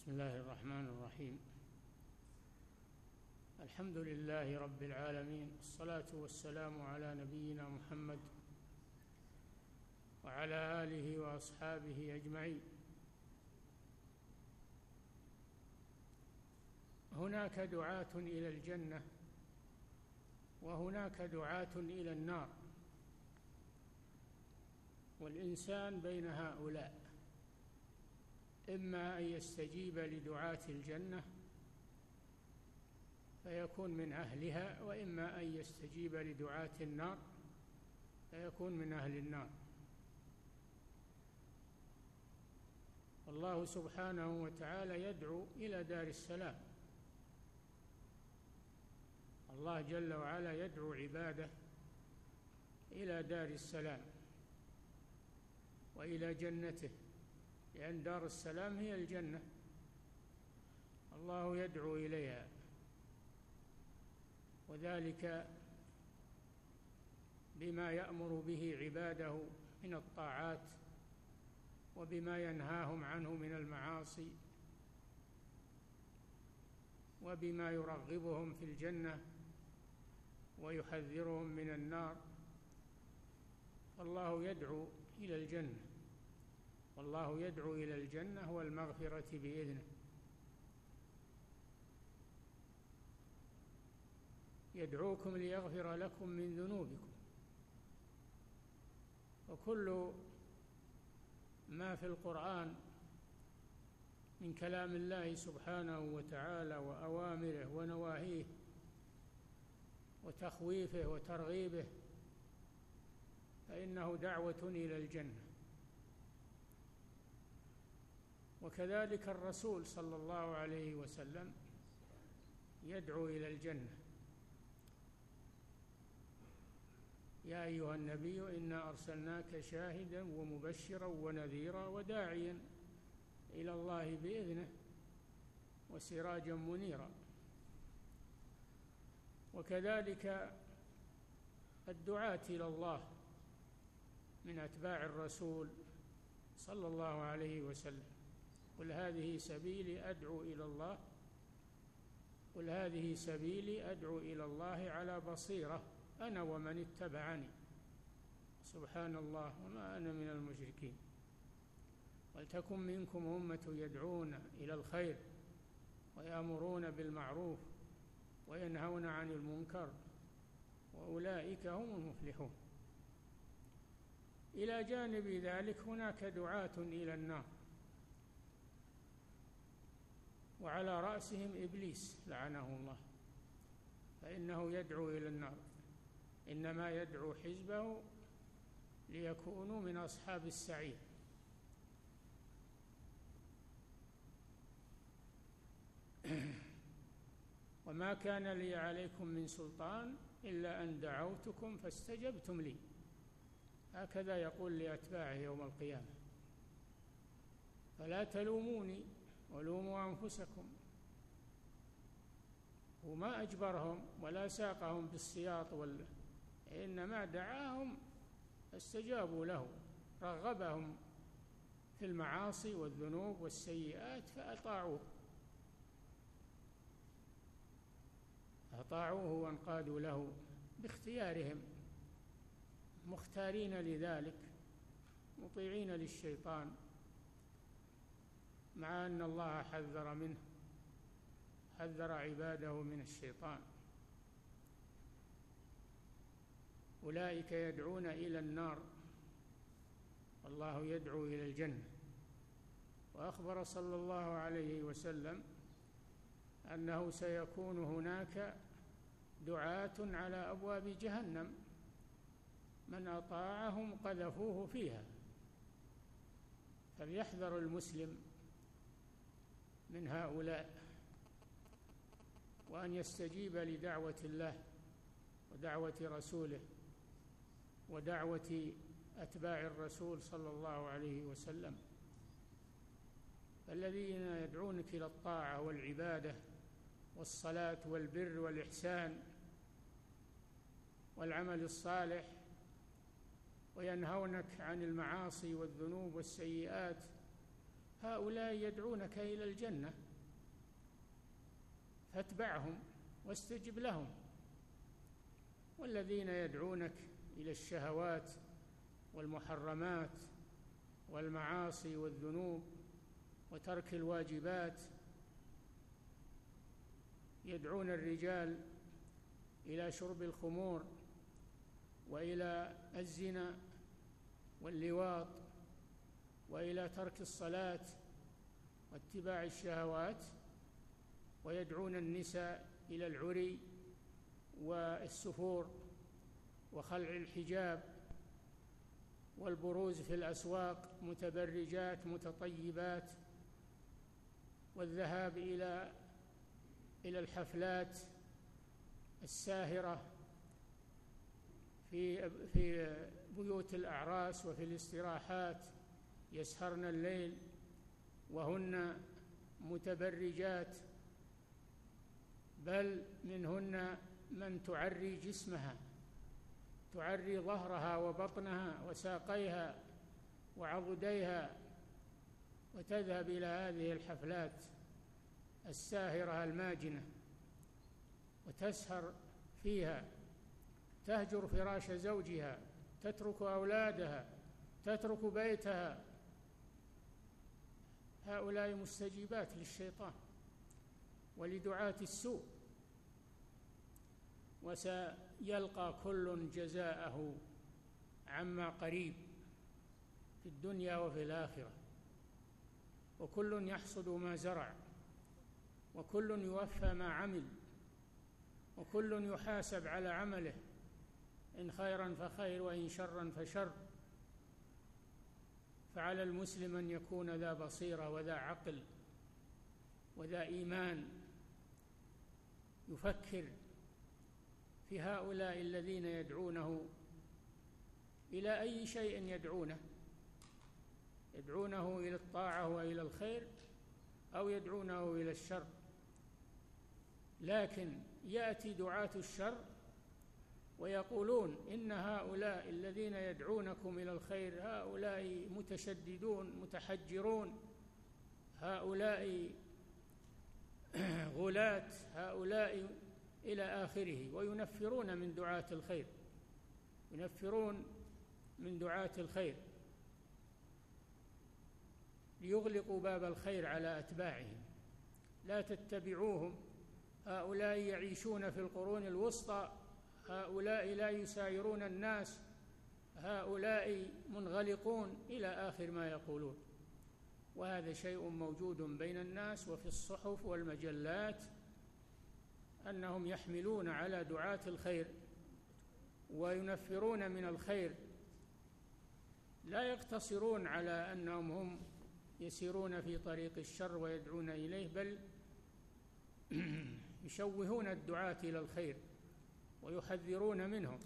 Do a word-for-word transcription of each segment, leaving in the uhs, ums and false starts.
بسم الله الرحمن الرحيم. الحمد لله رب العالمين، الصلاة والسلام على نبينا محمد وعلى آله وأصحابه أجمعين. هناك دعاة إلى الجنة وهناك دعاة إلى النار، والإنسان بين هؤلاء، إما أن يستجيب لدعاة الجنة فيكون من أهلها، وإما أن يستجيب لدعاة النار فيكون من أهل النار. الله سبحانه وتعالى يدعو إلى دار السلام. الله جل وعلا يدعو عباده إلى دار السلام وإلى جنته، لأن دار السلام هي الجنة، الله يدعو إليها، وذلك بما يأمر به عباده من الطاعات، وبما ينهاهم عنه من المعاصي، وبما يرغبهم في الجنة ويحذرهم من النار. الله يدعو إلى الجنة، والله يدعو إلى الجنة والمغفرة بإذنه. يدعوكم ليغفر لكم من ذنوبكم. وكل ما في القرآن من كلام الله سبحانه وتعالى وأوامره ونواهيه وتخويفه وترغيبه فإنه دعوة إلى الجنة. وكذلك الرسول صلى الله عليه وسلم يدعو إلى الجنة: يا أيها النبي إنا أرسلناك شاهدا ومبشرا ونذيرا وداعيا إلى الله بإذنه وسراجا منيرا. وكذلك الدعاة إلى الله من أتباع الرسول صلى الله عليه وسلم: قل هذه سبيلي أدعو إلى الله قل هذه سبيلي أدعو إلى الله على بصيرة أنا ومن اتبعني سبحان الله وما أنا من المشركين. ولتكن منكم أمة يدعون إلى الخير ويأمرون بالمعروف وينهون عن المنكر وأولئك هم المفلحون. إلى جانب ذلك هناك دعاة إلى النار، وعلى رأسهم إبليس لعنه الله، فإنه يدعو إلى النار، إنما يدعو حزبه ليكونوا من أصحاب السعير. وما كان لي عليكم من سلطان إلا أن دعوتكم فاستجبتم لي. هكذا يقول لأتباعه يوم القيامة: فلا تلوموني ولوموا أنفسكم. وما أجبرهم ولا ساقهم بالسياط وال... إنما دعاهم فاستجابوا له، رغبهم في المعاصي والذنوب والسيئات فأطاعوه أطاعوه وانقادوا له باختيارهم، مختارين لذلك، مطيعين للشيطان، مع أن الله حذر منه، حذر عباده من الشيطان. أولئك يدعون إلى النار والله يدعو إلى الجنة. وأخبر صلى الله عليه وسلم أنه سيكون هناك دعاة على أبواب جهنم من أطاعهم قذفوه فيها. فليحذر المسلم من هؤلاء، وأن يستجيب لدعوة الله ودعوة رسوله ودعوة أتباع الرسول صلى الله عليه وسلم، الذين يدعونك إلى الطاعة والعبادة والصلاة والبر والإحسان والعمل الصالح، وينهونك عن المعاصي والذنوب والسيئات. هؤلاء يدعونك إلى الجنة فاتبعهم واستجب لهم، والذين يدعونك إلى الشهوات والمحرمات والمعاصي والذنوب وترك الواجبات، يدعون الرجال إلى شرب الخمور وإلى الزنا واللواط وإلى ترك الصلاة واتباع الشهوات، ويدعون النساء إلى العري والسفور وخلع الحجاب والبروز في الأسواق متبرجات متطيبات، والذهاب إلى إلى الحفلات الساهرة في في بيوت الأعراس وفي الاستراحات، يسهرن الليل وهن متبرجات، بل منهن من تعري جسمها، تعري ظهرها وبطنها وساقيها وعضديها، وتذهب إلى هذه الحفلات الساهرة الماجنة وتسهر فيها، تهجر فراش زوجها، تترك أولادها، تترك بيتها. هؤلاء مستجيبات للشيطان ولدعاة السوء، وسيلقى كل جزاءه عما قريب في الدنيا وفي الآخرة، وكل يحصد ما زرع، وكل يوفى ما عمل، وكل يحاسب على عمله، إن خيرا فخير وإن شرا فشر. فعلى المسلم أن يكون ذا بصيرة وذا عقل وذا إيمان، يفكر في هؤلاء الذين يدعونه إلى أي شيء يدعونه، يدعونه إلى الطاعة وإلى الخير أو يدعونه إلى الشر. لكن يأتي دعاة الشر ويقولون إن هؤلاء الذين يدعونكم إلى الخير هؤلاء متشددون متحجرون، هؤلاء غلاة، هؤلاء إلى آخره، وينفرون من دعاة الخير، ينفرون من دعاة الخير ليغلقوا باب الخير على أتباعهم. لا تتبعوهم، هؤلاء يعيشون في القرون الوسطى، هؤلاء لا يسايرون الناس، هؤلاء منغلقون، إلى آخر ما يقولون. وهذا شيء موجود بين الناس وفي الصحف والمجلات، أنهم يحملون على دعاة الخير وينفرون من الخير، لا يقتصرون على أنهم هم يسيرون في طريق الشر ويدعون إليه، بل يشوهون الدعاة إلى الخير ويحذرون منهم.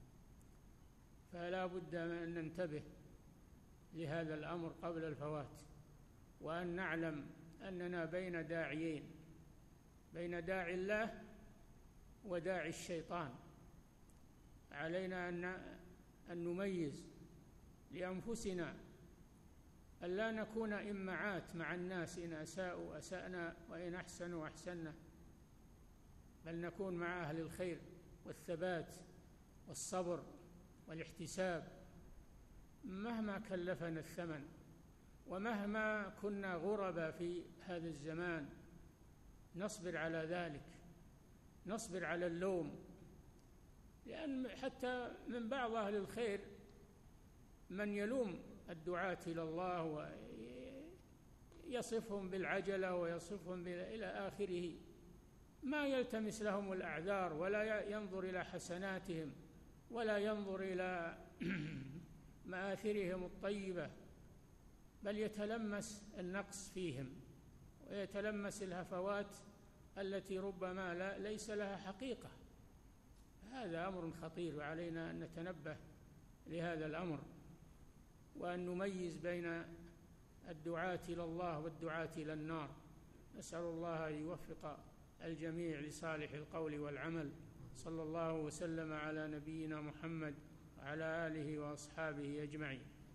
فلا بد أن ننتبه لهذا الأمر قبل الفوات، وأن نعلم أننا بين داعيين، بين داعي الله وداعي الشيطان. علينا أن نميز لأنفسنا أن لا نكون إمعات مع الناس، إن أساءوا أسأنا وإن أحسنوا أحسنا، بل نكون مع أهل الخير والثبات والصبر والاحتساب مهما كلفنا الثمن، ومهما كنا غربا في هذا الزمان نصبر على ذلك، نصبر على اللوم. لأن حتى من بعض أهل الخير من يلوم الدعاة إلى الله ويصفهم بالعجلة ويصفهم إلى آخره، ما يلتمس لهم الأعذار ولا ينظر إلى حسناتهم ولا ينظر إلى مآثرهم الطيبة، بل يتلمس النقص فيهم ويتلمس الهفوات التي ربما لا ليس لها حقيقة. هذا أمر خطير، وعلينا أن نتنبه لهذا الأمر، وأن نميز بين الدعاة إلى الله والدعاة إلى النار. نسأل الله أن يوفق الجميع لصالح القول والعمل. صلى الله وسلم على نبينا محمد وعلى آله وأصحابه أجمعين.